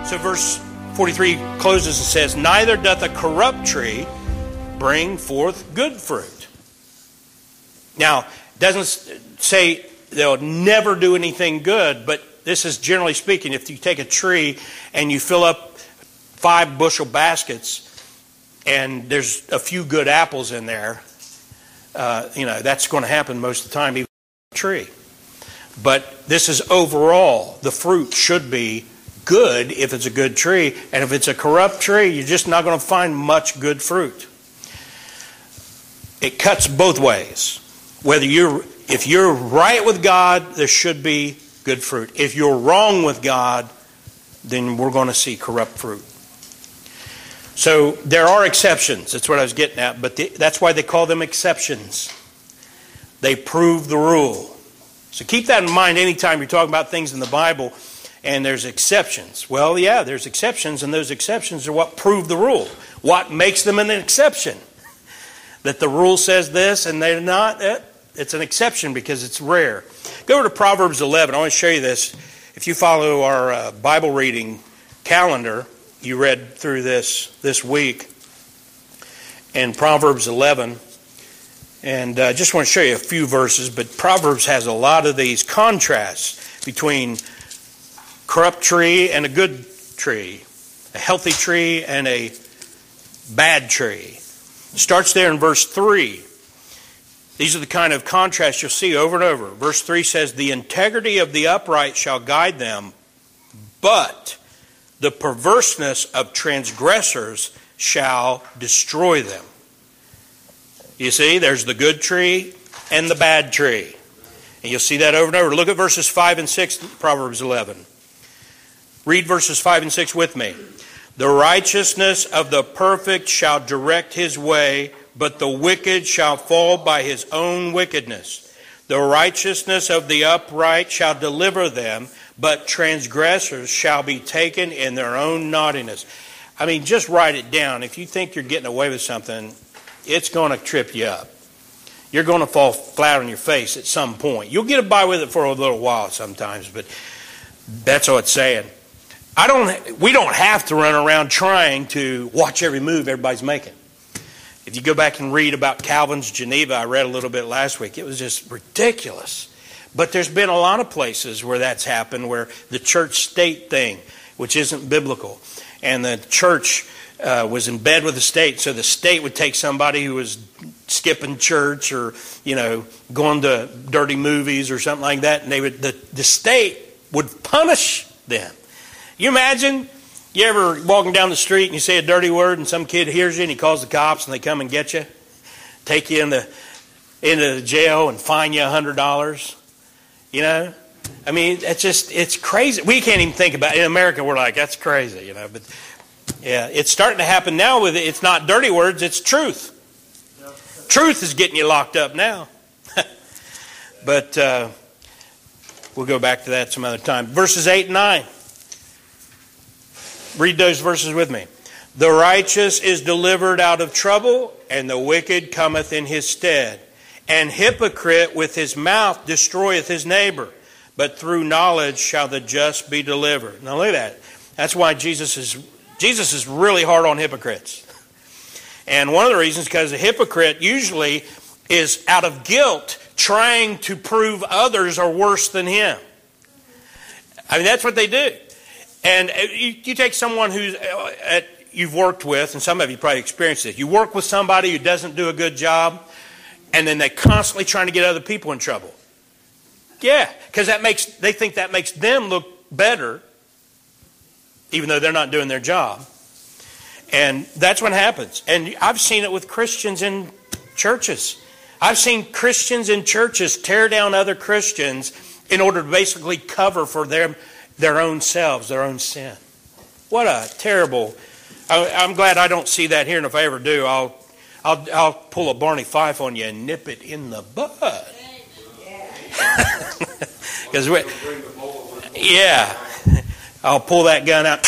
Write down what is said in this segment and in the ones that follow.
So verse 43 closes and says, neither doth a corrupt tree bring forth good fruit. Now, it doesn't say they'll never do anything good, but this is generally speaking, if you take a tree and you fill up 5 bushel baskets and there's a few good apples in there, that's going to happen most of the time, even with a tree. But this is overall, the fruit should be good if it's a good tree, and if it's a corrupt tree, you're just not going to find much good fruit. It cuts both ways. If you're right with God, there should be good fruit. If you're wrong with God, then we're going to see corrupt fruit. So there are exceptions. That's what I was getting at, but that's why they call them exceptions. They prove the rule. So keep that in mind anytime you're talking about things in the Bible and there's exceptions. Well, yeah, there's exceptions, and those exceptions are what prove the rule. What makes them an exception? That the rule says this and they're not, it's an exception because it's rare. Go over to Proverbs 11. I want to show you this. If you follow our Bible reading calendar, you read through this week in Proverbs 11. And I just want to show you a few verses, but Proverbs has a lot of these contrasts between corrupt tree and a good tree, a healthy tree and a bad tree. It starts there in verse 3. These are the kind of contrasts you'll see over and over. Verse 3 says, the integrity of the upright shall guide them, but the perverseness of transgressors shall destroy them. You see, there's the good tree and the bad tree. And you'll see that over and over. Look at verses 5 and 6 in Proverbs 11. Read verses 5 and 6 with me. The righteousness of the perfect shall direct his way, but the wicked shall fall by his own wickedness. The righteousness of the upright shall deliver them, but transgressors shall be taken in their own naughtiness. I mean, just write it down. If you think you're getting away with something, it's going to trip you up. You're going to fall flat on your face at some point. You'll get by with it for a little while sometimes, but that's all it's saying. We don't have to run around trying to watch every move everybody's making. If you go back and read about Calvin's Geneva, I read a little bit last week, it was just ridiculous. But there's been a lot of places where that's happened, where the church-state thing, which isn't biblical, and the church was in bed with the state, so the state would take somebody who was skipping church or, going to dirty movies or something like that, and the state would punish them. You imagine, you ever walking down the street and you say a dirty word and some kid hears you and he calls the cops and they come and get you, take you into the jail and fine you $100? I mean, it's crazy. We can't even think about it. In America, we're like, that's crazy, but yeah, it's starting to happen now with it. It's not dirty words, it's truth. Truth is getting you locked up now. But we'll go back to that some other time. Verses 8 and 9. Read those verses with me. The righteous is delivered out of trouble, and the wicked cometh in his stead. An hypocrite with his mouth destroyeth his neighbor, but through knowledge shall the just be delivered. Now look at that. That's why Jesus is really hard on hypocrites. And one of the reasons is because a hypocrite usually is out of guilt trying to prove others are worse than him. I mean, that's what they do. And you take someone who's you've worked with, and some of you probably experienced this. You work with somebody who doesn't do a good job, and then they're constantly trying to get other people in trouble. Yeah, because they think that makes them look better, even though they're not doing their job. And that's what happens. And I've seen it with Christians in churches. I've seen Christians in churches tear down other Christians in order to basically cover for their own selves, their own sin. What a terrible... I'm glad I don't see that here, and if I ever do, I'll pull a Barney Fife on you and nip it in the bud. Because yeah, I'll pull that gun out.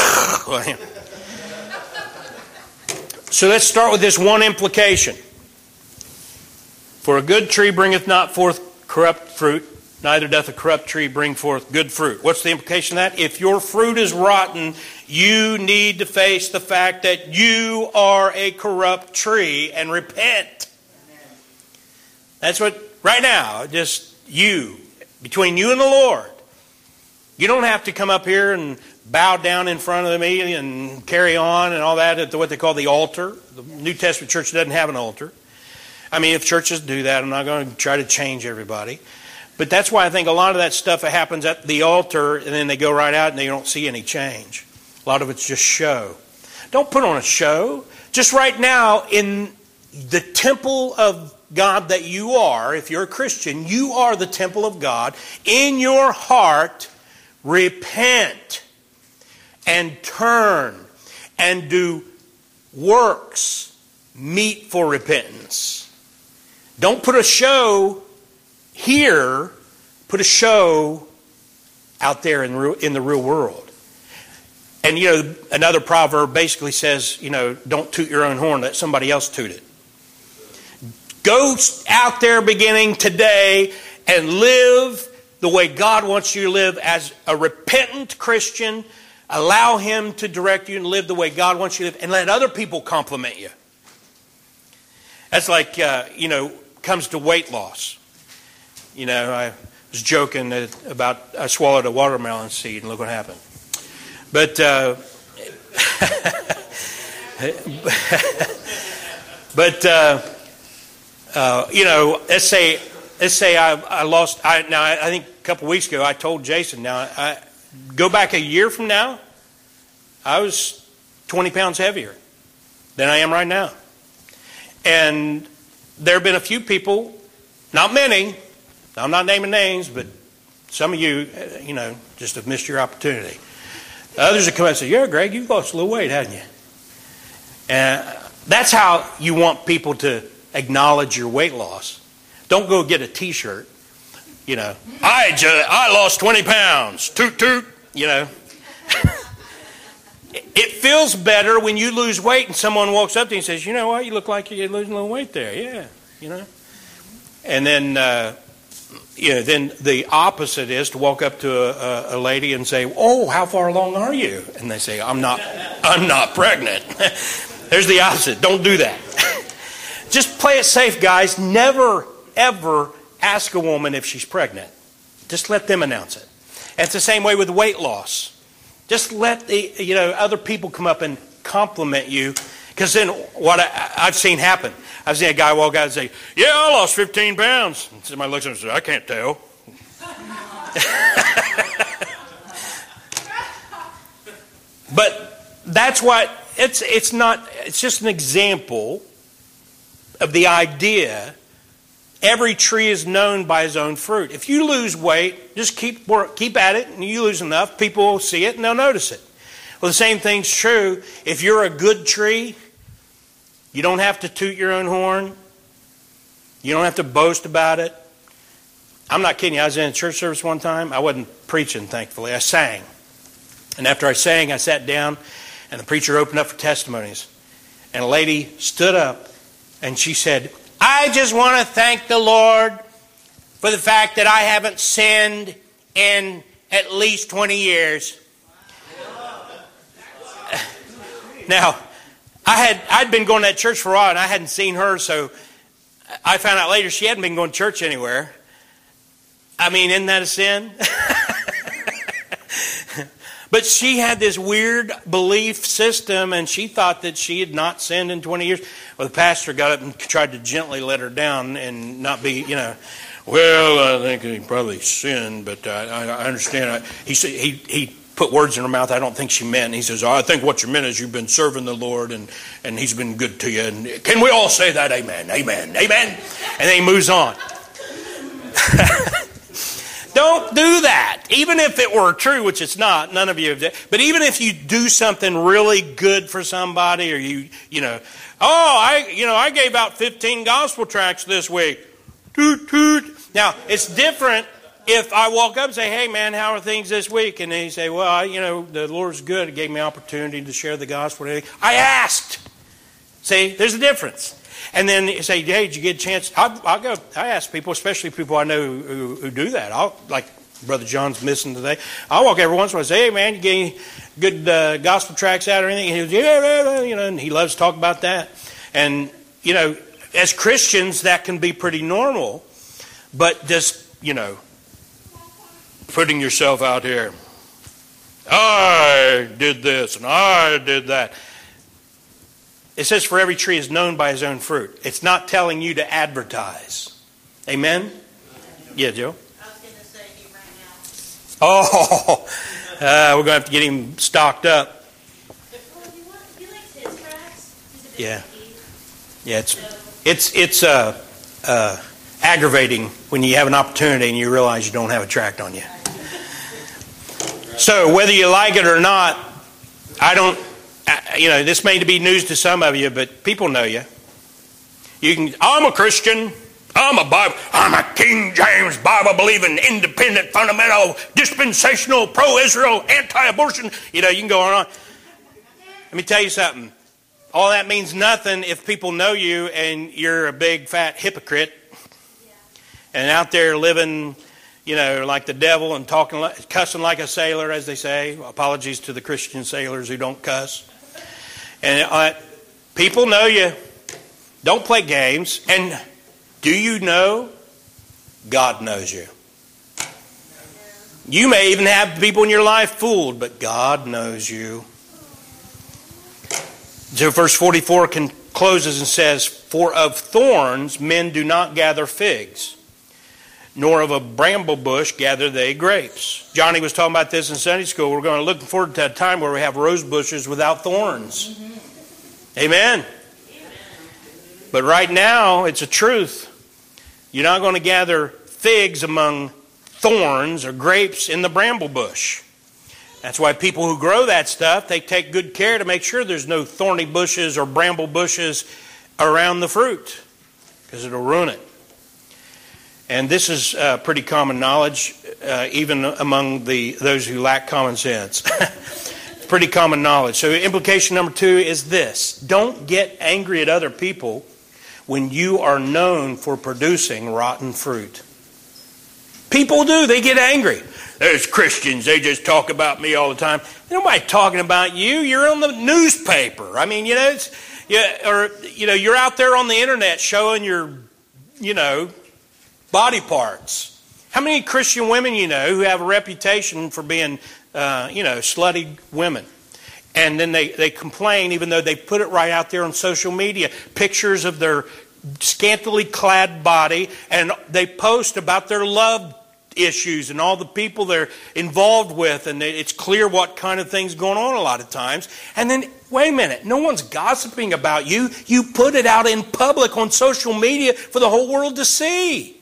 So let's start with this one implication. For a good tree bringeth not forth corrupt fruit, neither doth a corrupt tree bring forth good fruit. What's the implication of that? If your fruit is rotten, you need to face the fact that you are a corrupt tree and repent. That's what, right now, just you, between you and the Lord. You don't have to come up here and bow down in front of me and carry on and all that at what they call the altar. The New Testament church doesn't have an altar. I mean, if churches do that, I'm not going to try to change everybody. But that's why I think a lot of that stuff happens at the altar, and then they go right out and they don't see any change. A lot of it's just show. Don't put on a show. Just right now, in the temple of God that you are, if you're a Christian, you are the temple of God. In your heart, repent and turn and do works meet for repentance. Don't put a show here, put a show out there in the real world. And another proverb basically says, don't toot your own horn, let somebody else toot it. Go out there beginning today and live the way God wants you to live as a repentant Christian. Allow Him to direct you and live the way God wants you to live, and let other people compliment you. That's like, comes to weight loss. I was joking about I swallowed a watermelon seed and look what happened. But let's say I lost. I think a couple weeks ago I told Jason. Now I go back a year from now, I was 20 pounds heavier than I am right now, and there have been a few people, not many. I'm not naming names, but some of you, just have missed your opportunity. Others have come out and said, "Yeah, Greg, you've lost a little weight, haven't you?" And that's how you want people to acknowledge your weight loss. Don't go get a T-shirt. I lost 20 pounds. Toot toot. It feels better when you lose weight and someone walks up to you and says, "You know what? You look like you're losing a little weight there." Yeah, And then, then the opposite is to walk up to a lady and say, "Oh, how far along are you?" And they say, I'm not pregnant." There's the opposite. Don't do that. Just play it safe, guys. Never, ever ask a woman if she's pregnant. Just let them announce it. And it's the same way with weight loss. Just let the other people come up and compliment you, because then what I've seen happen. I've seen a guy walk out and say, "Yeah, I lost 15 pounds." And somebody looks at him and says, "I can't tell." But that's what it's not. It's just an example of the idea. Every tree is known by his own fruit. If you lose weight, just keep at it, and you lose enough, people will see it and they'll notice it. Well, the same thing's true. If you're a good tree, you don't have to toot your own horn. You don't have to boast about it. I'm not kidding you. I was in a church service one time. I wasn't preaching, thankfully. I sang. And after I sang, I sat down, and the preacher opened up for testimonies. And a lady stood up, and she said, "I just want to thank the Lord for the fact that I haven't sinned in at least 20 years. Now, I'd been going to that church for a while, and I hadn't seen her, so I found out later she hadn't been going to church anywhere. I mean, isn't that a sin? But she had this weird belief system, and she thought that she had not sinned in 20 years. Well, the pastor got up and tried to gently let her down and not be, well, I think he probably sinned, but I understand. He put words in her mouth I don't think she meant. And he says, "I think what you meant is you've been serving the Lord, and He's been good to you. And can we all say that? Amen, amen, amen." And then he moves on. Don't do that. Even if it were true, which it's not, none of you have. But even if you do something really good for somebody, or I gave out 15 gospel tracts this week. Toot toot. Now it's different if I walk up and say, "Hey man, how are things this week?" And they say, "Well, the Lord's good. It gave me opportunity to share the gospel." I asked. See, there's a difference. And then you say, hey, did you get a chance? I'll go. I ask people, especially people I know who do that. Like Brother John's missing today. I'll walk every once in a while and say, hey, man, you get any good gospel tracts out or anything? And he goes, yeah, and he loves to talk about that. And, as Christians, that can be pretty normal. But just, putting yourself out here. I did this and I did that. It says, for every tree is known by his own fruit. It's not telling you to advertise. Amen? Yeah, Joe? I was going to say he ran out. Oh, we're going to have to get him stocked up. Well, he likes his tracks. He's a big Yeah. geek. Yeah, it's aggravating when you have an opportunity and you realize you don't have a tract on you. So whether you like it or not, this may be news to some of you, but people know you. I'm a Christian. I'm a King James Bible believing, independent, fundamental, dispensational, pro-Israel, anti-abortion. You can go on. Let me tell you something. All that means nothing if people know you and you're a big fat hypocrite and out there living, like the devil and cussing like a sailor, as they say. Apologies to the Christian sailors who don't cuss. And people know you. Don't play games. And do you know God knows you? You may even have people in your life fooled, but God knows you. So verse 44 closes and says, for of thorns men do not gather figs, nor of a bramble bush gather they grapes. Johnny was talking about this in Sunday school. We're going to look forward to a time where we have rose bushes without thorns. Amen. But right now, it's a truth. You're not going to gather figs among thorns or grapes in the bramble bush. That's why people who grow that stuff, they take good care to make sure there's no thorny bushes or bramble bushes around the fruit, because it'll ruin it. And this is pretty common knowledge, even among those who lack common sense. Pretty common knowledge. So implication number 2 is this. Don't get angry at other people when you are known for producing rotten fruit. People do. They get angry. There's Christians. They just talk about me all the time. Nobody talking about you. You're on the newspaper. I mean, you're out there on the internet showing your, body parts. How many Christian women who have a reputation for being, slutty women? And then they complain, even though they put it right out there on social media, pictures of their scantily clad body, and they post about their love issues and all the people they're involved with, and it's clear what kind of things going on a lot of times. And then, wait a minute, no one's gossiping about you. You put it out in public on social media for the whole world to see.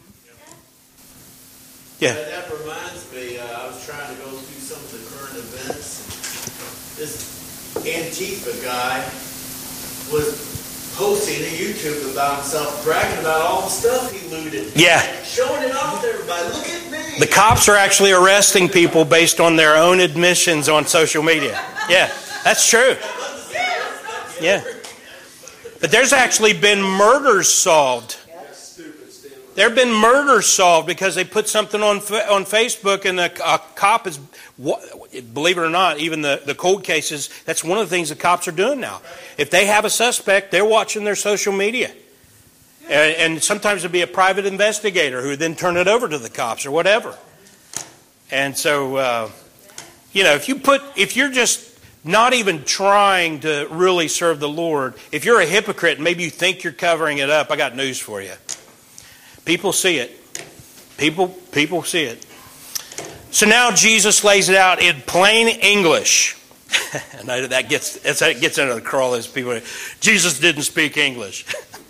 Yeah. That reminds me, I was trying to go through some of the current events. This Antifa guy was posting to YouTube about himself, bragging about all the stuff he looted. Yeah. Showing it off to everybody. Look at me. The cops are actually arresting people based on their own admissions on social media. Yeah, that's true. Yeah. But there's actually been murders solved. There have been murders solved because they put something on Facebook and a cop is, believe it or not, even the cold cases, that's one of the things the cops are doing now. If they have a suspect, they're watching their social media. And sometimes it'll be a private investigator who then turn it over to the cops or whatever. And so, if you're just not even trying to really serve the Lord, if you're a hypocrite and maybe you think you're covering it up, I got news for you. People see it. People see it. So now Jesus lays it out in plain English. And that gets under the crawl as people. Jesus didn't speak English.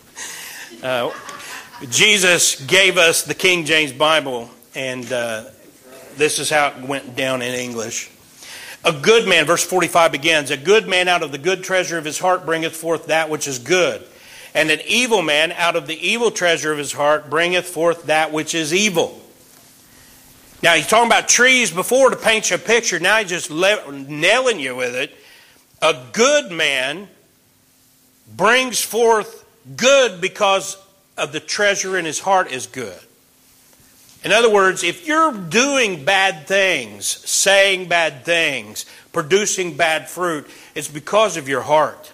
Jesus gave us the King James Bible, and this is how it went down in English. A good man, verse 45 begins, a good man out of the good treasure of his heart bringeth forth that which is good. And an evil man out of the evil treasure of his heart bringeth forth that which is evil. Now he's talking about trees before to paint you a picture. Now he's just nailing you with it. A good man brings forth good because of the treasure in his heart is good. In other words, if you're doing bad things, saying bad things, producing bad fruit, it's because of your heart.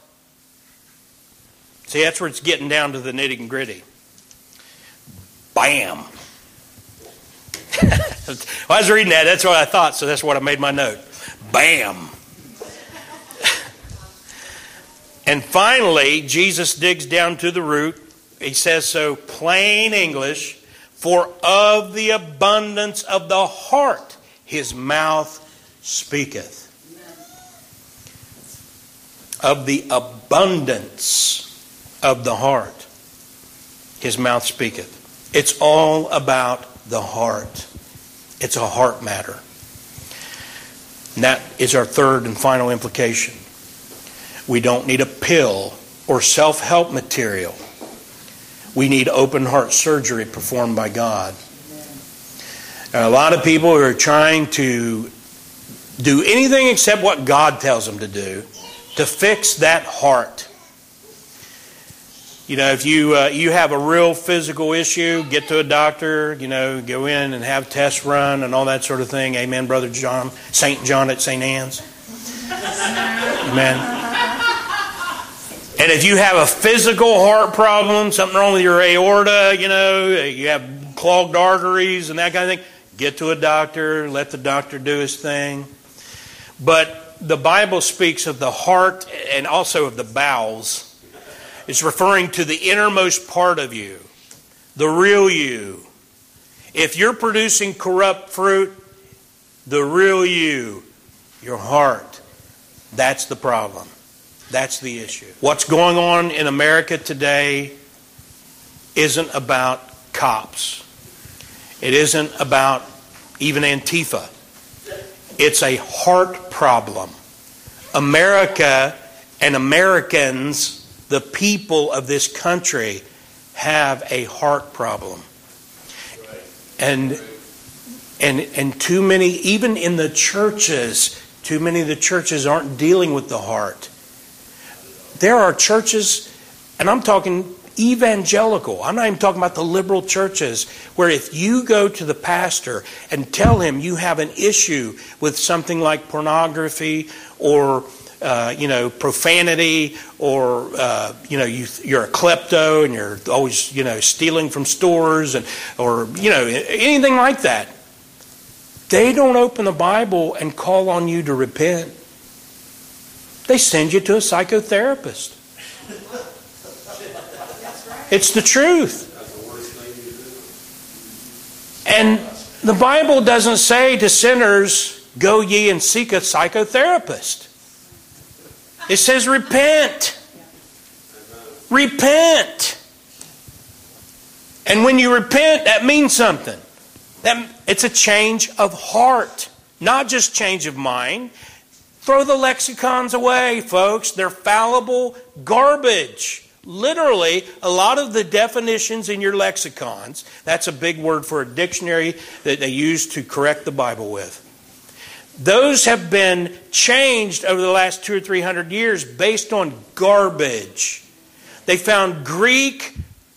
See, that's where it's getting down to the nitty and gritty. Bam. I was reading that, that's what I thought, so that's what I made my note. Bam. And finally, Jesus digs down to the root. He says so plain English, for of the abundance of the heart his mouth speaketh. Of the abundance of the heart his mouth speaketh. It's all about the heart. It's a heart matter. And that is our third and final implication. We don't need a pill or self-help material. We need open heart surgery performed by God. Now, a lot of people are trying to do anything except what God tells them to do to fix that heart. You know, if you have a real physical issue, get to a doctor, go in and have tests run and all that sort of thing. Amen, Brother John, St. John at St. Anne's. Amen. And if you have a physical heart problem, something wrong with your aorta, you have clogged arteries and that kind of thing, get to a doctor, let the doctor do his thing. But the Bible speaks of the heart and also of the bowels. It's referring to the innermost part of you, the real you. If you're producing corrupt fruit, the real you, your heart, that's the problem. That's the issue. What's going on in America today isn't about cops. It isn't about even Antifa. It's a heart problem. America and Americans, the people of this country, have a heart problem. And too many, even in the churches, too many of the churches aren't dealing with the heart. There are churches, and I'm talking evangelical, I'm not even talking about the liberal churches, where if you go to the pastor and tell him you have an issue with something like pornography or profanity, or you're a klepto and you're always stealing from stores or anything like that, they don't open the Bible and call on you to repent. They send you to a psychotherapist. It's the truth. And the Bible doesn't say to sinners, go ye and seek a psychotherapist. It says repent. Repent. And when you repent, that means something. It's a change of heart, not just change of mind. Throw the lexicons away, folks. They're fallible garbage. Literally, a lot of the definitions in your lexicons, that's a big word for a dictionary that they use to correct the Bible with. Those have been changed over the last 200 or 300 years based on garbage. They found Greek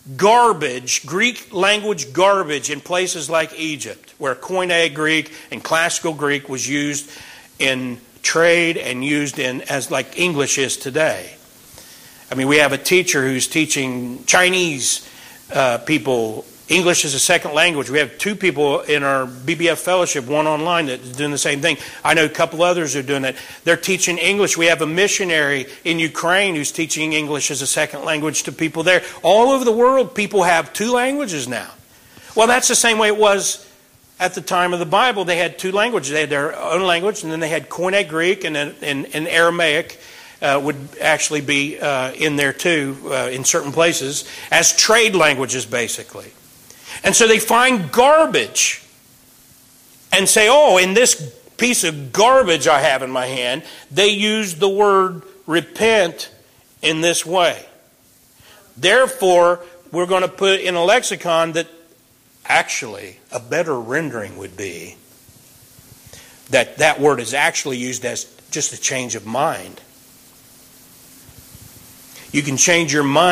language garbage in places like Egypt, where Koine Greek and Classical Greek was used in trade and used in as like English is today. I mean, we have a teacher who's teaching Chinese people English as a second language. We have 2 people in our BBF fellowship, one online, that's doing the same thing. I know a couple others who are doing that. They're teaching English. We have a missionary in Ukraine who's teaching English as a second language to people there. All over the world, people have 2 languages now. Well, that's the same way it was at the time of the Bible. They had 2 languages. They had their own language, and then they had Koine Greek, and Aramaic would actually be in there too, in certain places, as trade languages, basically. And so they find garbage and say, oh, in this piece of garbage I have in my hand, they use the word repent in this way. Therefore, we're going to put in a lexicon that actually a better rendering would be that word is actually used as just a change of mind. You can change your mind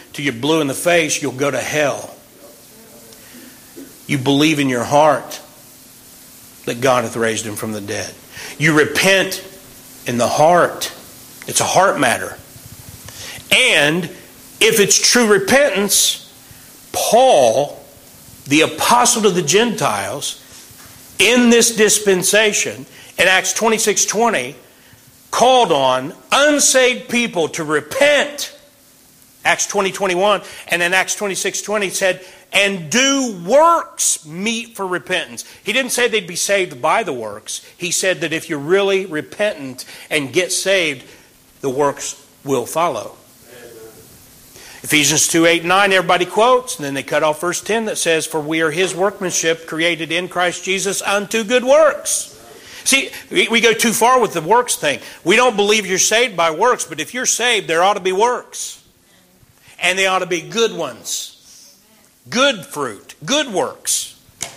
till you're blue in the face, you'll go to hell. You believe in your heart that God hath raised him from the dead. You repent in the heart. It's a heart matter. And if it's true repentance, Paul, the apostle to the Gentiles, in this dispensation, in Acts 26:20, called on unsaved people to repent. Acts 20:21, and in Acts 26:20 said, and do works meet for repentance. He didn't say they'd be saved by the works. He said that if you're really repentant and get saved, the works will follow. Ephesians 2:8-9, everybody quotes, and then they cut off verse 10 that says, for we are his workmanship, created in Christ Jesus unto good works. See, we go too far with the works thing. We don't believe you're saved by works, but if you're saved, there ought to be works. And they ought to be good ones. Good fruit, good works.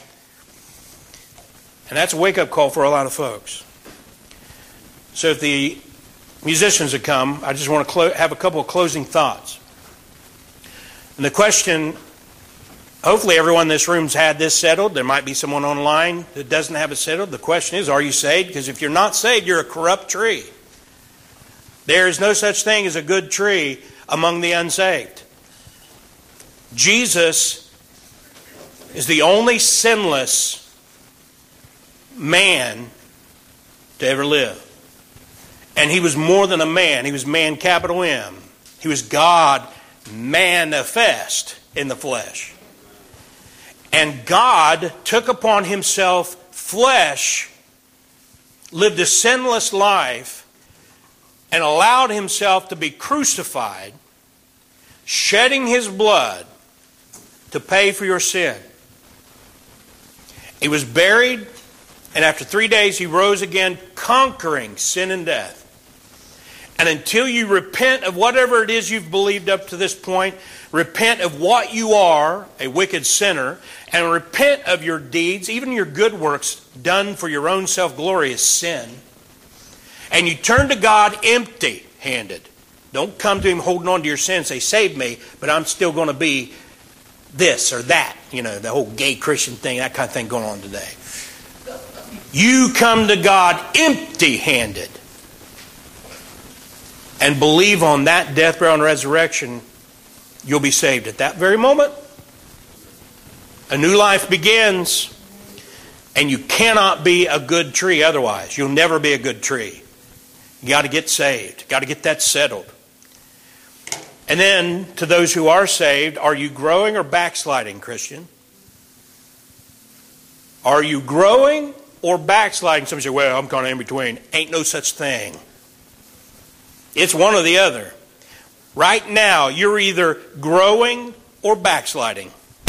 And that's a wake-up call for a lot of folks. So if the musicians have come, I just want to have a couple of closing thoughts. And the question, hopefully everyone in this room's had this settled. There might be someone online that doesn't have it settled. The question is, are you saved? Because if you're not saved, you're a corrupt tree. There is no such thing as a good tree among the unsaved. Jesus is the only sinless man to ever live. And he was more than a man. He was man, capital M. He was God manifest in the flesh. And God took upon himself flesh, lived a sinless life, and allowed himself to be crucified, shedding his blood to pay for your sin. He was buried, and after 3 days he rose again, conquering sin and death. And until you repent of whatever it is you've believed up to this point, repent of what you are, a wicked sinner, and repent of your deeds, even your good works done for your own self-glory is sin. And you turn to God empty-handed. Don't come to him holding on to your sin and say, save me, but I'm still going to be this or that. You know, the whole gay Christian thing, that kind of thing going on today. You come to God empty-handed and believe on that death, burial, and resurrection, you'll be saved at that very moment. A new life begins, and you cannot be a good tree otherwise. You'll never be a good tree. You got to get saved. Got to get that settled. And then, to those who are saved, are you growing or backsliding, Christian? Are you growing or backsliding? Some say, well, I'm kind of in between. Ain't no such thing. It's one or the other. Right now, you're either growing or backsliding.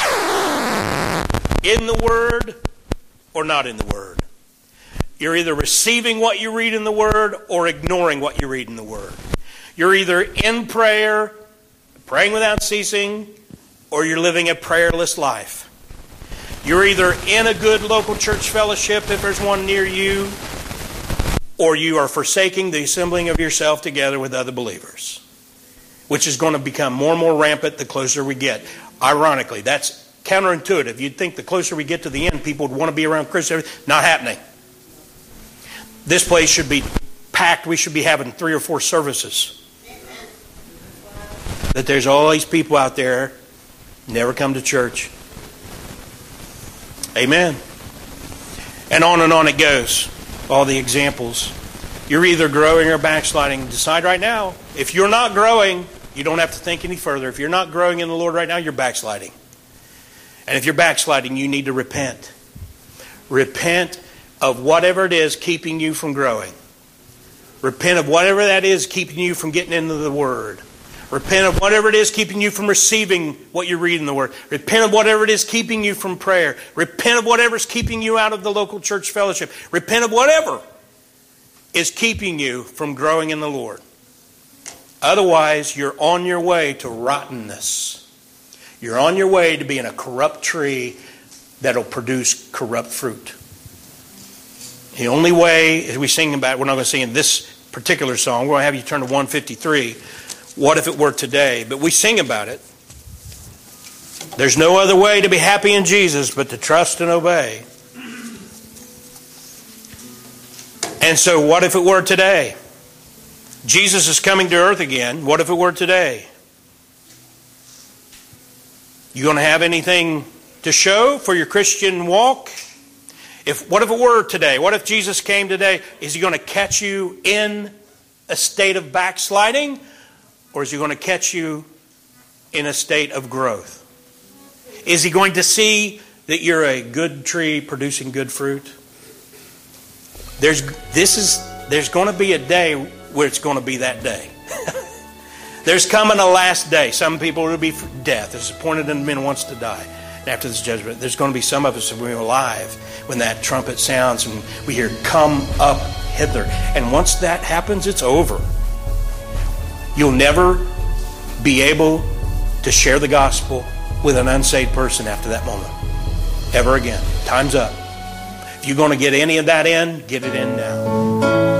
In the Word or not in the Word. You're either receiving what you read in the Word or ignoring what you read in the Word. You're either in prayer, praying without ceasing, or you're living a prayerless life. You're either in a good local church fellowship, if there's one near you, or you are forsaking the assembling of yourself together with other believers, which is going to become more and more rampant the closer we get. Ironically, that's counterintuitive. You'd think the closer we get to the end, people would want to be around Christians. Not happening. This place should be packed. We should be having 3 or 4 services. That there's all these people out there never come to church. Amen. And on it goes. All the examples. You're either growing or backsliding. Decide right now. If you're not growing, you don't have to think any further. If you're not growing in the Lord right now, you're backsliding. And if you're backsliding, you need to repent. Repent of whatever it is keeping you from growing. Repent of whatever that is keeping you from getting into the Word. Repent of whatever it is keeping you from receiving what you read in the Word. Repent of whatever it is keeping you from prayer. Repent of whatever is keeping you out of the local church fellowship. Repent of whatever is keeping you from growing in the Lord. Otherwise, you're on your way to rottenness. You're on your way to being a corrupt tree that'll produce corrupt fruit. The only way, as we sing about, we're not going to sing in this particular song. We're going to have you turn to 153. What if it were today? But we sing about it. There's no other way to be happy in Jesus but to trust and obey. And so what if it were today? Jesus is coming to earth again. What if it were today? You going to have anything to show for your Christian walk? What if it were today? What if Jesus came today? Is he going to catch you in a state of backsliding? Or is he going to catch you in a state of growth? Is he going to see that you're a good tree producing good fruit? There's going to be a day where it's going to be that day. There's coming a last day. Some people will be for death. It's appointed unto men once to die. And after this judgment, there's going to be some of us that will be alive when that trumpet sounds and we hear, "Come up hither." And once that happens, it's over. You'll never be able to share the gospel with an unsaved person after that moment. Ever again. Time's up. If you're going to get any of that in, get it in now.